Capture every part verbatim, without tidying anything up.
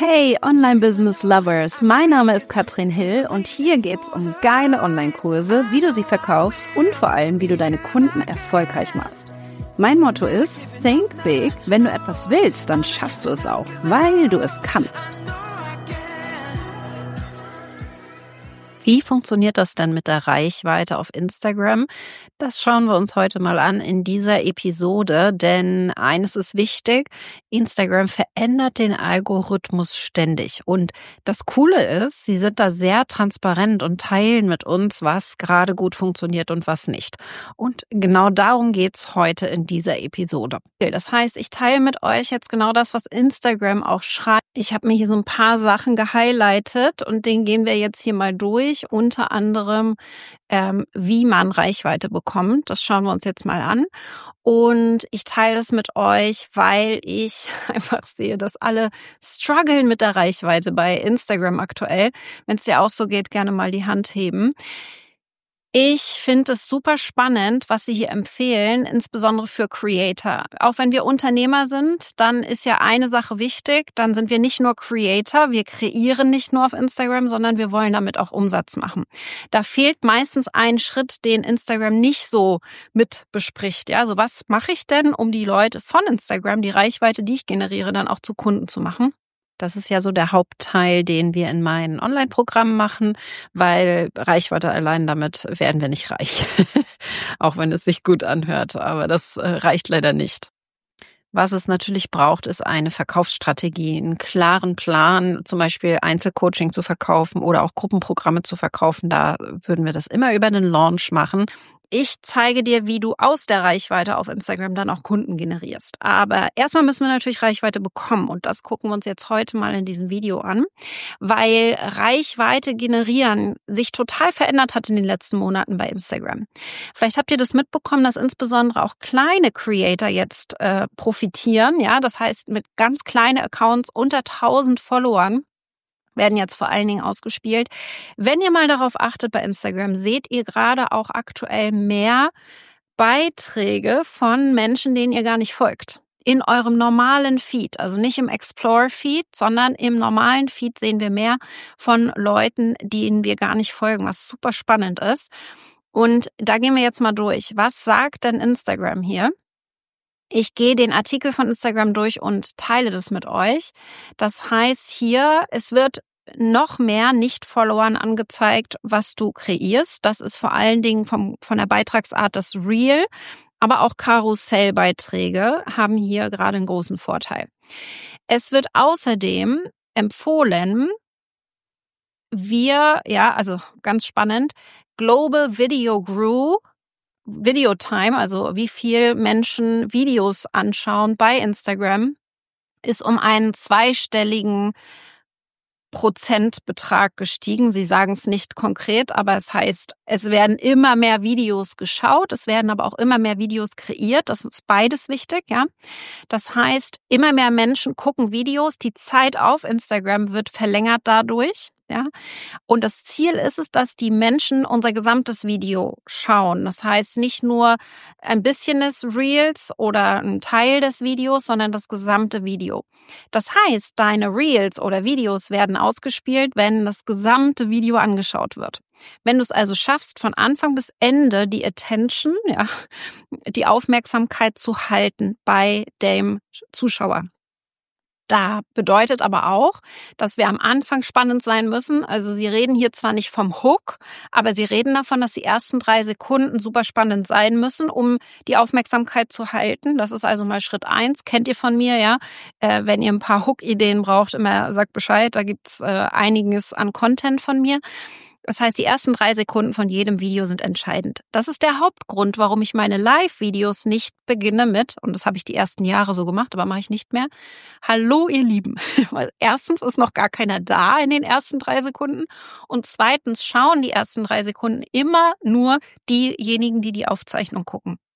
Hey Online-Business-Lovers, mein Name ist Katrin Hill und hier geht's um geile Online-Kurse, wie du sie verkaufst und vor allem, wie du deine Kunden erfolgreich machst. Mein Motto ist, think big, wenn du etwas willst, dann schaffst du es auch, weil du es kannst. Wie funktioniert das denn mit der Reichweite auf Instagram? Das schauen wir uns heute mal an in dieser Episode, denn eines ist wichtig, Instagram verändert den Algorithmus ständig. Und das Coole ist, sie sind da sehr transparent und teilen mit uns, was gerade gut funktioniert und was nicht. Und genau darum geht's heute in dieser Episode. Das heißt, ich teile mit euch jetzt genau das, was Instagram auch schreibt. Ich habe mir hier so ein paar Sachen gehighlightet und den gehen wir jetzt hier mal durch. Unter anderem, ähm, wie man Reichweite bekommt. Das schauen wir uns jetzt mal an. Und ich teile das mit euch, weil ich einfach sehe, dass alle strugglen mit der Reichweite bei Instagram aktuell. Wenn es dir auch so geht, gerne mal die Hand heben. Ich finde es super spannend, was Sie hier empfehlen, insbesondere für Creator. Auch wenn wir Unternehmer sind, dann ist ja eine Sache wichtig, dann sind wir nicht nur Creator, wir kreieren nicht nur auf Instagram, sondern wir wollen damit auch Umsatz machen. Da fehlt meistens ein Schritt, den Instagram nicht so mit bespricht. Ja, also was mache ich denn, um die Leute von Instagram, die Reichweite, die ich generiere, dann auch zu Kunden zu machen? Das ist ja so der Hauptteil, den wir in meinen Online-Programmen machen, weil Reichweite allein, damit werden wir nicht reich. Auch wenn es sich gut anhört, aber das reicht leider nicht. Was es natürlich braucht, ist eine Verkaufsstrategie, einen klaren Plan, zum Beispiel Einzelcoaching zu verkaufen oder auch Gruppenprogramme zu verkaufen. Da würden wir das immer über den Launch machen. Ich zeige dir, wie du aus der Reichweite auf Instagram dann auch Kunden generierst. Aber erstmal müssen wir natürlich Reichweite bekommen und das gucken wir uns jetzt heute mal in diesem Video an, weil Reichweite generieren sich total verändert hat in den letzten Monaten bei Instagram. Vielleicht habt ihr das mitbekommen, dass insbesondere auch kleine Creator jetzt äh, profitieren. Ja, das heißt, mit ganz kleinen Accounts unter tausend Followern werden jetzt vor allen Dingen ausgespielt. Wenn ihr mal darauf achtet bei Instagram, seht ihr gerade auch aktuell mehr Beiträge von Menschen, denen ihr gar nicht folgt. In eurem normalen Feed, also nicht im Explore-Feed, sondern im normalen Feed sehen wir mehr von Leuten, denen wir gar nicht folgen, was super spannend ist. Und da gehen wir jetzt mal durch. Was sagt denn Instagram hier? Ich gehe den Artikel von Instagram durch und teile das mit euch. Das heißt hier, es wird noch mehr Nicht-Followern angezeigt, was du kreierst. Das ist vor allen Dingen vom, von der Beitragsart das Reel, aber auch Karussellbeiträge haben hier gerade einen großen Vorteil. Es wird außerdem empfohlen, wir, ja, also ganz spannend, Global Video Grew, Videotime, also wie viel Menschen Videos anschauen bei Instagram, ist um einen zweistelligen Prozentbetrag gestiegen. Sie sagen es nicht konkret, aber es heißt, es werden immer mehr Videos geschaut, es werden aber auch immer mehr Videos kreiert. Das ist beides wichtig, ja. Das heißt, immer mehr Menschen gucken Videos, die Zeit auf Instagram wird verlängert dadurch. Ja, und das Ziel ist es, dass die Menschen unser gesamtes Video schauen. Das heißt nicht nur ein bisschen des Reels oder ein Teil des Videos, sondern das gesamte Video. Das heißt, deine Reels oder Videos werden ausgespielt, wenn das gesamte Video angeschaut wird. Wenn du es also schaffst, von Anfang bis Ende die Attention, ja, die Aufmerksamkeit zu halten bei dem Zuschauer. Da bedeutet aber auch, dass wir am Anfang spannend sein müssen. Also sie reden hier zwar nicht vom Hook, aber sie reden davon, dass die ersten drei Sekunden super spannend sein müssen, um die Aufmerksamkeit zu halten. Das ist also mal Schritt eins. Kennt ihr von mir, ja? Äh, wenn ihr ein paar Hook-Ideen braucht, immer sagt Bescheid. Da gibt's äh, einiges an Content von mir. Das heißt, die ersten drei Sekunden von jedem Video sind entscheidend. Das ist der Hauptgrund, warum ich meine Live-Videos nicht beginne mit, und das habe ich die ersten Jahre so gemacht, aber mache ich nicht mehr. Hallo, ihr Lieben. Weil erstens ist noch gar keiner da in den ersten drei Sekunden und zweitens schauen die ersten drei Sekunden immer nur diejenigen, die die Aufzeichnung gucken.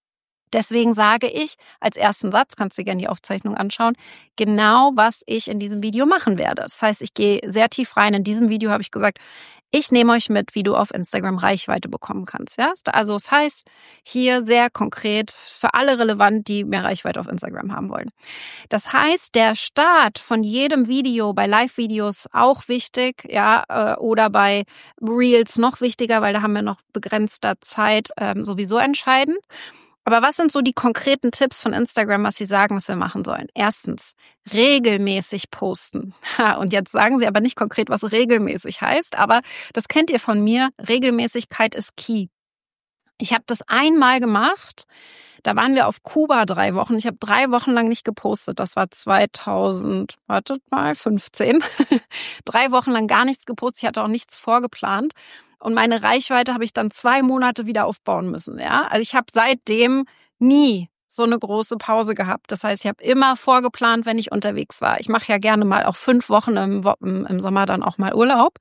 Deswegen sage ich als ersten Satz, kannst du dir gerne die Aufzeichnung anschauen, genau, was ich in diesem Video machen werde. Das heißt, ich gehe sehr tief rein. In diesem Video habe ich gesagt, ich nehme euch mit, wie du auf Instagram Reichweite bekommen kannst. Ja? Also das heißt, hier sehr konkret für alle relevant, die mehr Reichweite auf Instagram haben wollen. Das heißt, der Start von jedem Video, bei Live-Videos auch wichtig, ja, oder bei Reels noch wichtiger, weil da haben wir noch begrenzter Zeit, ähm, sowieso entscheidend. Aber was sind so die konkreten Tipps von Instagram, was sie sagen, was wir machen sollen? Erstens, regelmäßig posten. Und jetzt sagen sie aber nicht konkret, was regelmäßig heißt, aber das kennt ihr von mir. Regelmäßigkeit ist key. Ich habe das einmal gemacht. Da waren wir auf Kuba drei Wochen. Ich habe drei Wochen lang nicht gepostet. Das war zweitausend, wartet mal, fünfzehn. Drei Wochen lang gar nichts gepostet. Ich hatte auch nichts vorgeplant. Und meine Reichweite habe ich dann zwei Monate wieder aufbauen müssen. Ja, also ich habe seitdem nie so eine große Pause gehabt. Das heißt, ich habe immer vorgeplant, wenn ich unterwegs war. Ich mache ja gerne mal auch fünf Wochen im, im Sommer dann auch mal Urlaub.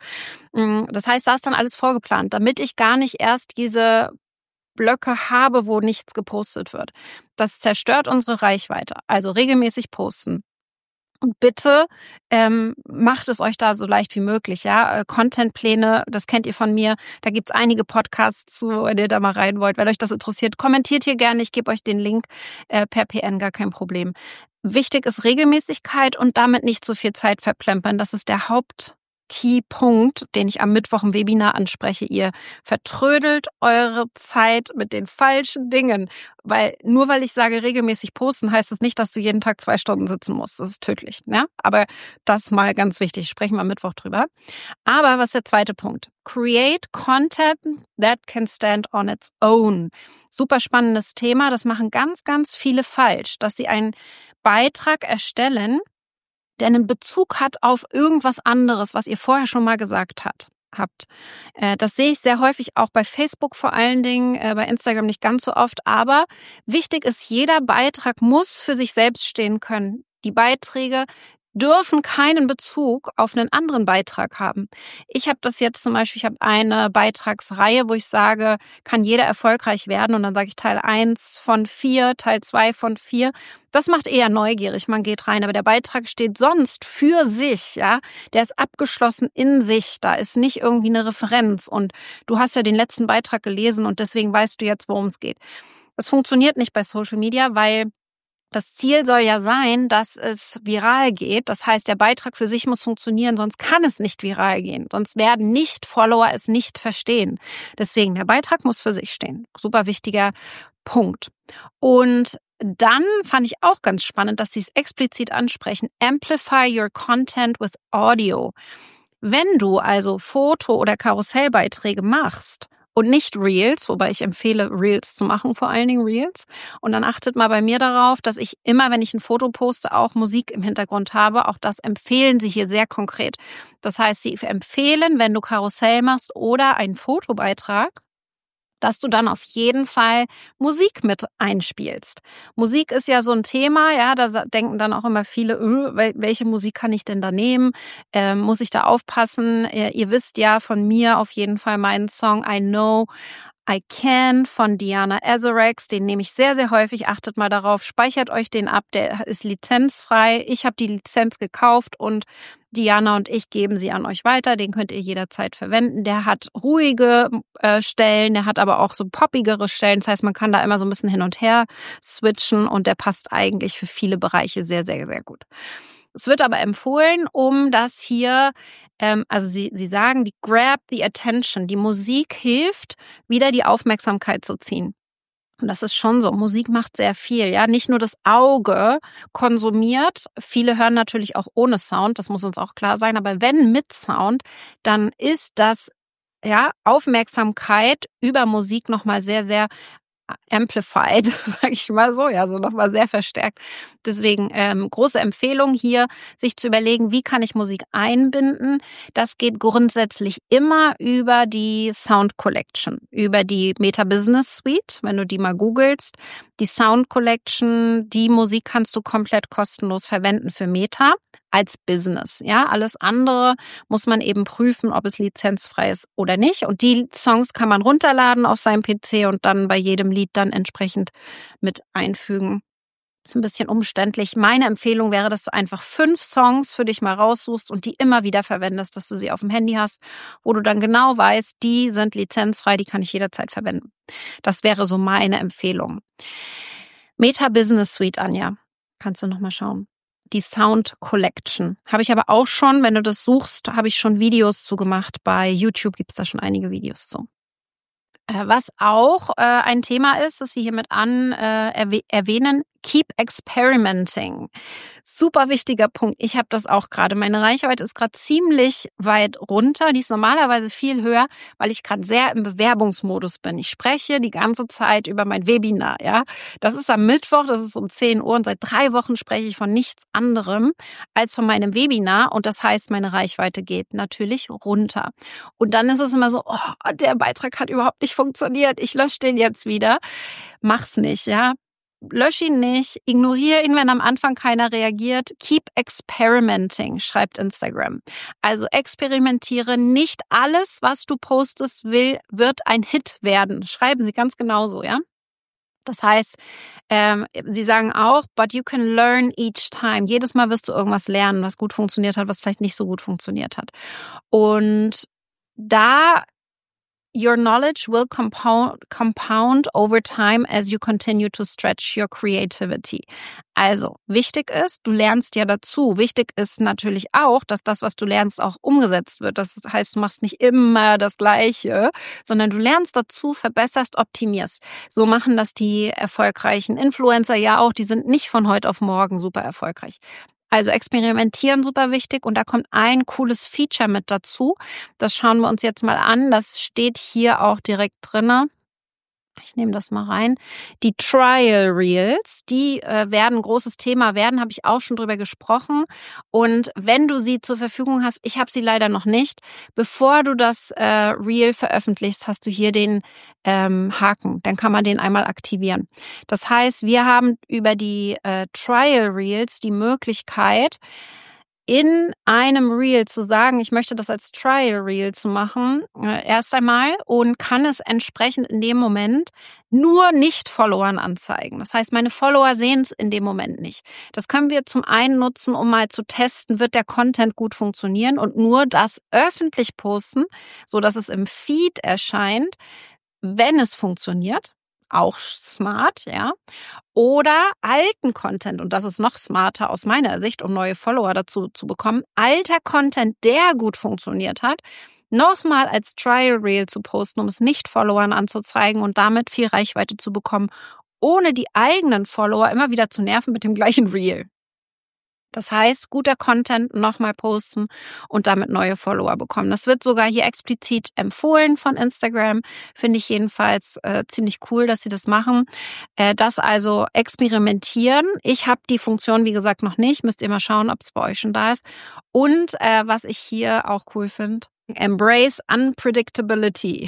Das heißt, da ist dann alles vorgeplant, damit ich gar nicht erst diese Blöcke habe, wo nichts gepostet wird. Das zerstört unsere Reichweite. Also regelmäßig posten. Und bitte ähm, macht es euch da so leicht wie möglich, ja. Contentpläne, das kennt ihr von mir. Da gibt's einige Podcasts zu, wenn ihr da mal rein wollt. Wenn euch das interessiert, kommentiert hier gerne. Ich gebe euch den Link äh, per P N, gar kein Problem. Wichtig ist Regelmäßigkeit und damit nicht so viel Zeit verplempern. Das ist der Haupt Key-Punkt, den ich am Mittwoch im Webinar anspreche. Ihr vertrödelt eure Zeit mit den falschen Dingen. Weil nur weil ich sage, regelmäßig posten, heißt das nicht, dass du jeden Tag zwei Stunden sitzen musst. Das ist tödlich. Ja? Aber das mal ganz wichtig. Sprechen wir am Mittwoch drüber. Aber was ist der zweite Punkt? Create content that can stand on its own. Super spannendes Thema. Das machen ganz, ganz viele falsch, dass sie einen Beitrag erstellen, der einen Bezug hat auf irgendwas anderes, was ihr vorher schon mal gesagt hat, habt. Das sehe ich sehr häufig auch bei Facebook vor allen Dingen, bei Instagram nicht ganz so oft. Aber wichtig ist, jeder Beitrag muss für sich selbst stehen können. Die Beiträge dürfen keinen Bezug auf einen anderen Beitrag haben. Ich habe das jetzt zum Beispiel, ich habe eine Beitragsreihe, wo ich sage, kann jeder erfolgreich werden und dann sage ich Teil eins von vier, Teil zwei von vier. Das macht eher neugierig, man geht rein, aber der Beitrag steht sonst für sich, ja. Der ist abgeschlossen in sich, da ist nicht irgendwie eine Referenz und du hast ja den letzten Beitrag gelesen und deswegen weißt du jetzt, worum es geht. Das funktioniert nicht bei Social Media, weil das Ziel soll ja sein, dass es viral geht. Das heißt, der Beitrag für sich muss funktionieren, sonst kann es nicht viral gehen. Sonst werden Nicht-Follower es nicht verstehen. Deswegen, der Beitrag muss für sich stehen. Super wichtiger Punkt. Und dann fand ich auch ganz spannend, dass sie es explizit ansprechen. Amplify your content with audio. Wenn du also Foto- oder Karussellbeiträge machst, und nicht Reels, wobei ich empfehle, Reels zu machen, vor allen Dingen Reels. Und dann achtet mal bei mir darauf, dass ich immer, wenn ich ein Foto poste, auch Musik im Hintergrund habe. Auch das empfehlen sie hier sehr konkret. Das heißt, sie empfehlen, wenn du Karussell machst oder einen Fotobeitrag, dass du dann auf jeden Fall Musik mit einspielst. Musik ist ja so ein Thema, ja, da denken dann auch immer viele, äh, welche Musik kann ich denn da nehmen? Ähm, muss ich da aufpassen? Ihr, ihr wisst ja von mir auf jeden Fall meinen Song I Know I Can von Diana Azarex, den nehme ich sehr, sehr häufig. Achtet mal darauf, speichert euch den ab, der ist lizenzfrei. Ich habe die Lizenz gekauft und Diana und ich geben sie an euch weiter. Den könnt ihr jederzeit verwenden. Der hat ruhige äh, Stellen, der hat aber auch so poppigere Stellen. Das heißt, man kann da immer so ein bisschen hin und her switchen und der passt eigentlich für viele Bereiche sehr, sehr, sehr gut. Es wird aber empfohlen, um das hier, ähm, also sie, sie sagen, die grab the attention. Die Musik hilft, wieder die Aufmerksamkeit zu ziehen. Und das ist schon so. Musik macht sehr viel, ja. Nicht nur das Auge konsumiert. Viele hören natürlich auch ohne Sound. Das muss uns auch klar sein. Aber wenn mit Sound, dann ist das, ja, Aufmerksamkeit über Musik nochmal sehr, sehr amplified, sage ich mal so, ja, so nochmal sehr verstärkt. Deswegen ähm, große Empfehlung hier, sich zu überlegen, wie kann ich Musik einbinden. Das geht grundsätzlich immer über die Sound Collection, über die Meta Business Suite, wenn du die mal googelst. Die Sound Collection, die Musik kannst du komplett kostenlos verwenden für Meta als Business. Ja, alles andere muss man eben prüfen, ob es lizenzfrei ist oder nicht. Und die Songs kann man runterladen auf seinem P C und dann bei jedem Lied dann entsprechend mit einfügen. Ist ein bisschen umständlich. Meine Empfehlung wäre, dass du einfach fünf Songs für dich mal raussuchst und die immer wieder verwendest, dass du sie auf dem Handy hast, wo du dann genau weißt, die sind lizenzfrei, die kann ich jederzeit verwenden. Das wäre so meine Empfehlung. Meta Business Suite, Anja. Kannst du noch mal schauen. Die Sound Collection. Habe ich aber auch schon, wenn du das suchst, habe ich schon Videos zu gemacht. Bei YouTube gibt es da schon einige Videos zu. Was auch äh, ein Thema ist, das Sie hiermit an äh, erwäh- erwähnen, keep experimenting. Super wichtiger Punkt. Ich habe das auch gerade. Meine Reichweite ist gerade ziemlich weit runter. Die ist normalerweise viel höher, weil ich gerade sehr im Bewerbungsmodus bin. Ich spreche die ganze Zeit über mein Webinar. Ja, das ist am Mittwoch, das ist um zehn Uhr und seit drei Wochen spreche ich von nichts anderem als von meinem Webinar. Und das heißt, meine Reichweite geht natürlich runter. Und dann ist es immer so, oh, der Beitrag hat überhaupt nicht funktioniert. Ich lösche den jetzt wieder. Mach's nicht, ja. Lösch ihn nicht, ignoriere ihn, wenn am Anfang keiner reagiert. Keep experimenting, schreibt Instagram. Also experimentiere. Nicht alles, was du postest, will, wird ein Hit werden. Schreiben sie ganz genauso, ja? Das heißt, ähm, sie sagen auch, but you can learn each time. Jedes Mal wirst du irgendwas lernen, was gut funktioniert hat, was vielleicht nicht so gut funktioniert hat. Und da your knowledge will compound, compound over time as you continue to stretch your creativity. Also, wichtig ist, du lernst ja dazu. Wichtig ist natürlich auch, dass das, was du lernst, auch umgesetzt wird. Das heißt, du machst nicht immer das Gleiche, sondern du lernst dazu, verbesserst, optimierst. So machen das die erfolgreichen Influencer ja auch. Die sind nicht von heute auf morgen super erfolgreich. Also experimentieren super wichtig und da kommt ein cooles Feature mit dazu. Das schauen wir uns jetzt mal an. Das steht hier auch direkt drinne. Ich nehme das mal rein. Die Trial Reels, die äh, werden ein großes Thema werden, habe ich auch schon drüber gesprochen. Und wenn du sie zur Verfügung hast, ich habe sie leider noch nicht, bevor du das äh, Reel veröffentlichst, hast du hier den ähm, Haken. Dann kann man den einmal aktivieren. Das heißt, wir haben über die äh, Trial Reels die Möglichkeit, in einem Reel zu sagen, ich möchte das als Trial Reel zu machen, äh, erst einmal und kann es entsprechend in dem Moment nur Nicht-Followern anzeigen. Das heißt, meine Follower sehen es in dem Moment nicht. Das können wir zum einen nutzen, um mal zu testen, wird der Content gut funktionieren und nur das öffentlich posten, so dass es im Feed erscheint, wenn es funktioniert. Auch smart, ja. Oder alten Content, und das ist noch smarter aus meiner Sicht, um neue Follower dazu zu bekommen, alter Content, der gut funktioniert hat, nochmal als Trial Reel zu posten, um es Nicht-Followern anzuzeigen und damit viel Reichweite zu bekommen, ohne die eigenen Follower immer wieder zu nerven mit dem gleichen Reel. Das heißt, guter Content nochmal posten und damit neue Follower bekommen. Das wird sogar hier explizit empfohlen von Instagram. Finde ich jedenfalls äh, ziemlich cool, dass sie das machen. Äh, das also experimentieren. Ich habe die Funktion, wie gesagt, noch nicht. Müsst ihr mal schauen, ob es bei euch schon da ist. Und äh, was ich hier auch cool finde, embrace unpredictability.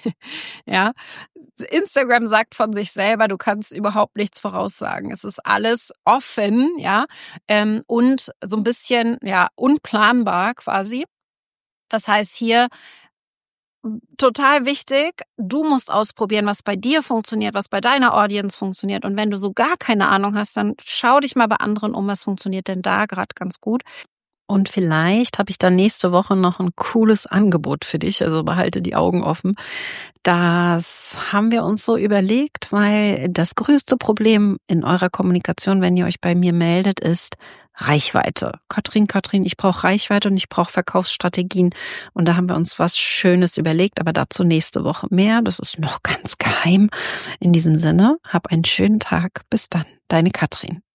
Ja, Instagram sagt von sich selber, du kannst überhaupt nichts voraussagen. Es ist alles offen, ja, ähm, und so ein bisschen, ja, unplanbar quasi. Das heißt hier, total wichtig, du musst ausprobieren, was bei dir funktioniert, was bei deiner Audience funktioniert. Und wenn du so gar keine Ahnung hast, dann schau dich mal bei anderen um, was funktioniert denn da gerade ganz gut. Und vielleicht habe ich dann nächste Woche noch ein cooles Angebot für dich, also behalte die Augen offen. Das haben wir uns so überlegt, weil das größte Problem in eurer Kommunikation, wenn ihr euch bei mir meldet, ist Reichweite. Katrin, Katrin, ich brauche Reichweite und ich brauche Verkaufsstrategien. Und da haben wir uns was Schönes überlegt, aber dazu nächste Woche mehr. Das ist noch ganz geheim. In diesem Sinne, hab einen schönen Tag. Bis dann, deine Katrin.